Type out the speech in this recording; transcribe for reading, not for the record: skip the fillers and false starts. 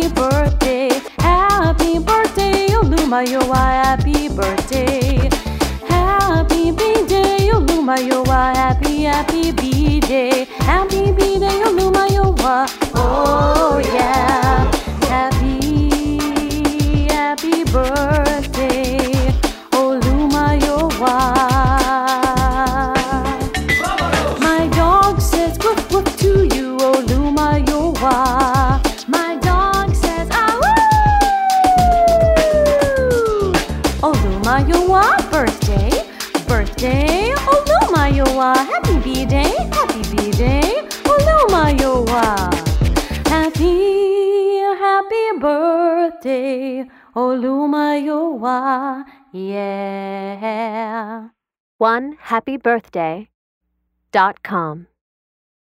happy birthday, Olumayowa, happy birthday. Happy B-Day, Olumayowa, happy B-Day. Happy B-Day, Olumayowa, oh yeah. Happy birthday, Olumayowa. My dog says woof woof to you, Olumayowa. My dog says ah woo. Olumayowa, birthday, Olumayowa. Happy B-Day, Olumayowa. Happy birthday, Olumayowa, yeah. OneHappyBirthday.com